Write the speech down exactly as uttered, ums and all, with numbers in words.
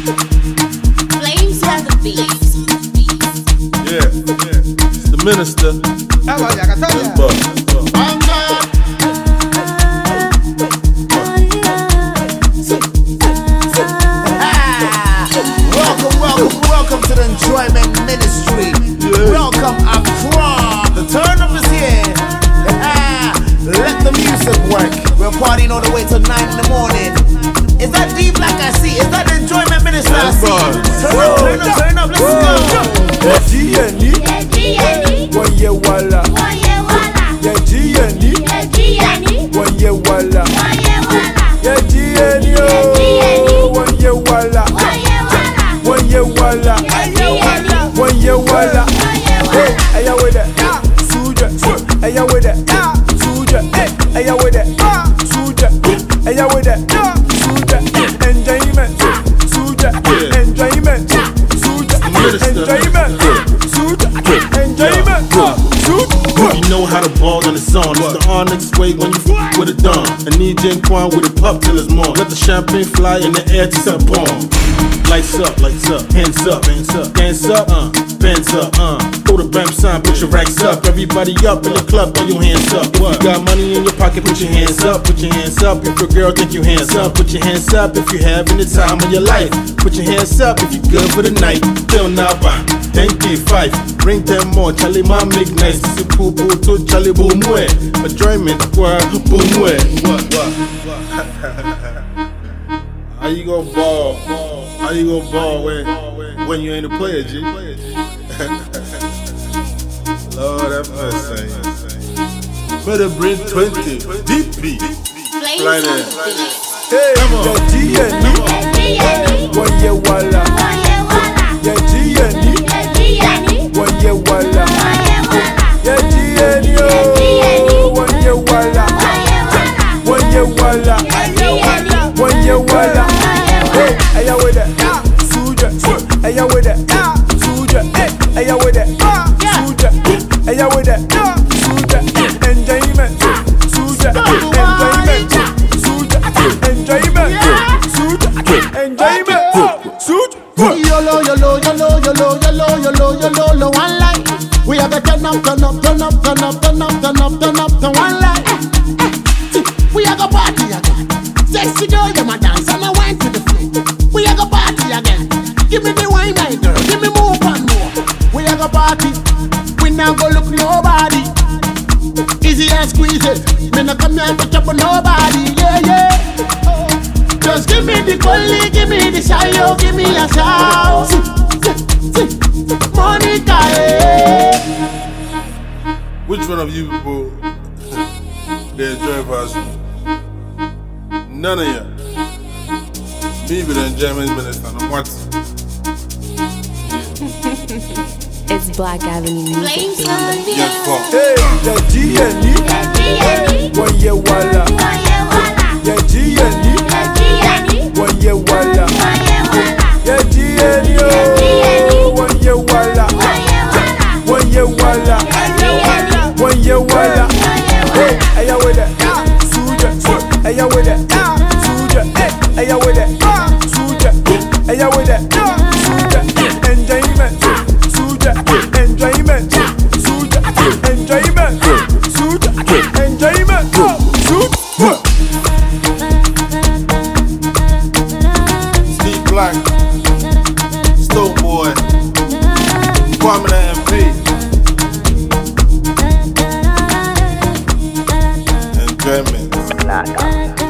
Flames on the beat. Yeah, yeah. It's the minister. Ah, vaya, que Let's está bust, let's bust. Welcome, welcome, welcome to the Enjoyment Ministry. Yeah. Welcome, Accra. The turn up is here. Let the music work. We're partying all the way till nine in the morning. Is that deep like I see? Is that the Enjoyment Ministry I That's see? fine. Turn up, turn up, turn up. Let's go. Ejieni, wanye wala. Ejieni, wanye wala. Ejieni, oh, wanye wala. Wanye wala, wanye wala. Hey, aya with it, suja. Aya with it, suja. Aya with it, suja. Aya with it, suja. Enjoyment, suja. Enjoyment, suja. Enjoyment, suja. Enjoyment, suja. You know how to ball in the song. It's the Onyx way when you f with a dawn. And E J Quan with a pup till it's more. Let the champagne fly in the air to set bomb. Lights up, lights up, hands up, hands up, dance up, uh, bands up, uh. Throw the bam sign, put your racks up. Everybody up in the club, throw your hands up. If you got money in your pocket, put your hands up, put your hands up. If your girl think you hands up, put your hands up. If you having the time of your life, put your hands up. If you good for the night, feel now, bang, thank you, five. Bring them more, Charlie, my make nice. This is poo poo to Charlie boom way. Enjoyment, boom way. What, what, How you gonna ball? How you gonna ball when, when you ain't a player, G? Lord have mercy. Better bring twenty. D P. Fly Flames on there. the beat. Hey, Come on. ejieni, wanye wala. Ejieni, wanye wala. Ejieni, oh, wanye wala. Wanye wala, wanye wala. Hey, aya with it, suja. Aya with it, suja. Aya with it, suja. Aya with it, suja. Enjoyment, suja. Enjoyment, suja. Enjoyment, suja. Enjoyment, suja. Yolo, yolo, yolo, yolo, yolo, yolo, yolo, yolo, one life. We have a turn up, turn up, turn up, turn up, turn up, turn up, turn up, turn one life. We have a party again. Sexy girl, you my dance and I wine to the floor. We have a party again. Give me the wine, my girl. Give me more and more. We have a party. We now go look nobody. Easy and squeeze it. Me no come here to chop on nobody. Yeah, yeah. Oh. Just give me the collie, give me the shayo, give me a shout. Monica, eh. Which one of you people they enjoy us? None of you. Me be the enjoyment minister. No what? It's Black Avenue Flames Music. on the beat. Yes, fuck. Hey, ejieni, wanye wala. Ejieni, wanye wala. Ejieni, oh, wanye wala. Wanye wala, wanye wala. Hey, aya with it, suja. Aya with it, suja. Aya with it, suja. Aya with it, suja. Enjoyment, suja. Enjoyment, suja. Enjoyment, suja. Enjoyment, suja. Steve Black, Stone Boy, Kwame the M P. Enjoyment.